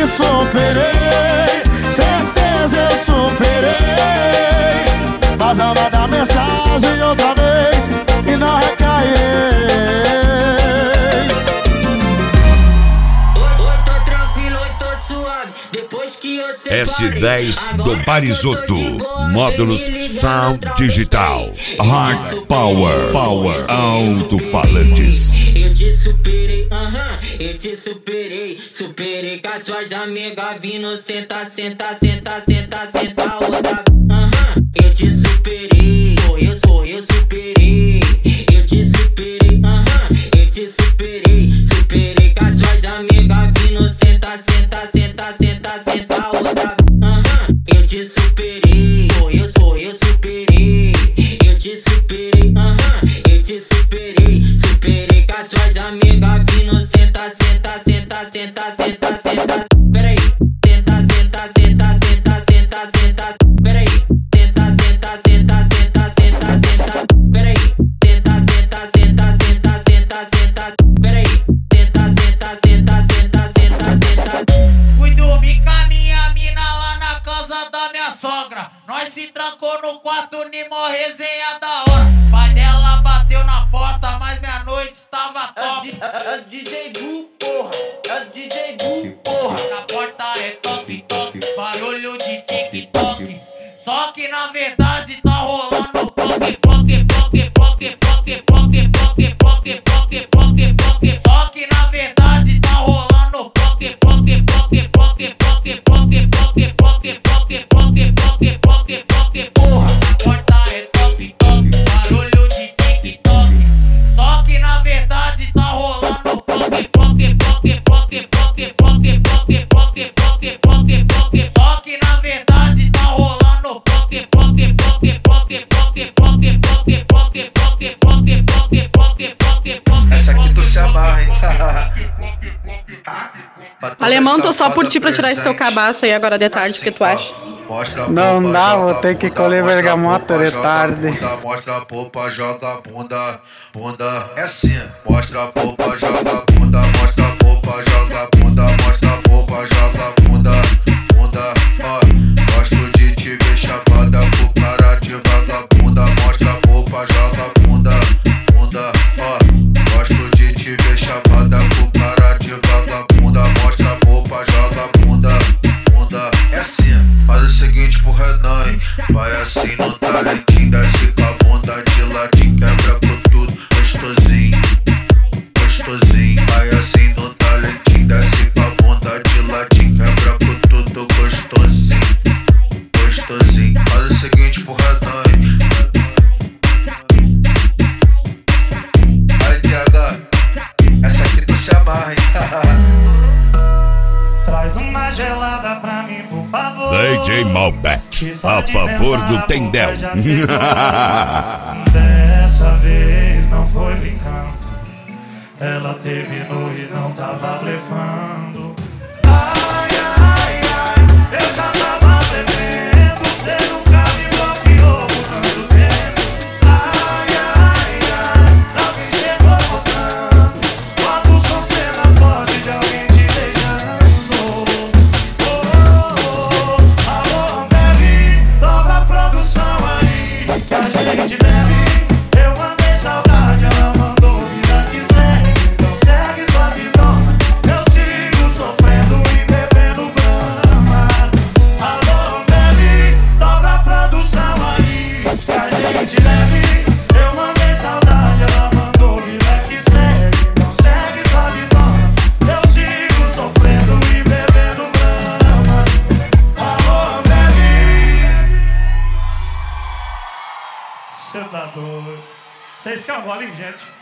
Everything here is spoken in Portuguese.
me superei, certeza eu superei. Mas não vai dar mensagem outra vez e não recairei. Oi, tô tranquilo, oi, tô suave. Depois que eu separei, S10 do agora Parisoto. que eu tô de boa, Módulos vem me ligando Sound outra Digital. vez. Hard Power. Alto-falantes. Eu te superei, eu te superei. Superei com as suas amigas vindo senta, senta, senta, senta, senta outra. Eu te superei, eu superei. Eu te superei, eu te superei. Superei com as suas amigas vindo senta, senta, senta, senta, senta outra. Eu te superei, eu superei. Eu te superei, eu te superei. Superei com as suas amigas vindo senta, senta, senta, senta, senta, senta. Peraí, senta, senta, senta, senta, senta, senta. Peraí, senta, senta, senta, senta, senta, senta. Peraí, senta, senta, senta, senta, senta, senta. Peraí, senta, senta, senta, senta, senta, senta. Fui dormir com a minha mina lá na casa da minha sogra. Nós se trancou no quarto, nimo resenha da hora. Pai dela bateu na porta, mas minha noite estava top. É DJ Bu, porra. É DJ Bu, porra. A porta é toque, toque, barulho de TikTok. Só que na verdade tá rolando poque, poque, poque, poque, poque, poque, poque, poque, poque, poque, poque. Só que na verdade tá rolando poque, poque, poque, poque, poque, poque, poque, poque, poque, poque, poque, poque, poque, porra. A porta é toque, toque, barulho de TikTok. Só que na verdade tá rolando poque, poque, poque, poque, poque, poque, poque, poque, poque, poque, poque. Só que na verdade tá rolando poque, poque, poque, poque, poque, poque, poque, poque, poque, poque, poque, poque, poque, poque. Essa aqui tu se amarra, hein? Alemão, tô só por ti pra tirar esse teu cabaço aí agora de tarde, o que tu acha? Mostra a Não polpa, dá, joga vou ter a que bunda, colher mostra a bergamota polpa, de joga a tarde. bunda, mostra a polpa, joga a bunda, bunda. É assim, mostra a polpa, joga a bunda, mostra a polpa, joga a bunda, mostra a polpa, joga a bunda, bunda. Ó, gosto de te ver chapada com cara de vagabunda, mostra a polpa, joga a bunda, bunda. Ó, gosto de te ver chapada com cara de vagabunda, mostra a polpa, joga a bunda, bunda. É assim, faz o seguinte pro Renan, hein? Vai assim no talentinho, desce com a bunda de ladinho, quebra com tudo, gostosinho, gostosinho. Vai assim no talentinho, desce com a bunda de ladinho, quebra com tudo, gostosinho, gostosinho. Faz o seguinte pro Renan, hein? Vai, TH, essa aqui tu se amarra, hein? Traz uma gelada pra mim, por favor. DJ Malbec, a favor do Tendel. Dessa vez não foi brincando. Ela terminou e não tava blefando. Ai, ai, ai, eu já tava bebendo. Você nunca me bloqueou por tanto tempo. Ai, ai, ai, alguém chegou mostrando fotos com cenas fortes de alguém te beijando. Oh, oh, oh, alô, bebe, dobra a produção aí que a gente bebe. Eu mandei saudade, ela mandou vida que segue. Então segue sua vidona, eu sigo sofrendo e bebendo brama. Alô, bebe, dobra a produção aí que a gente bebe. Eu mandei saudade, ela mandou vida que segue. Então segue sua vidona, eu sigo sofrendo e bebendo brama. Alô, bebe. Cê tá doido. Vocês querem um golinho, gente?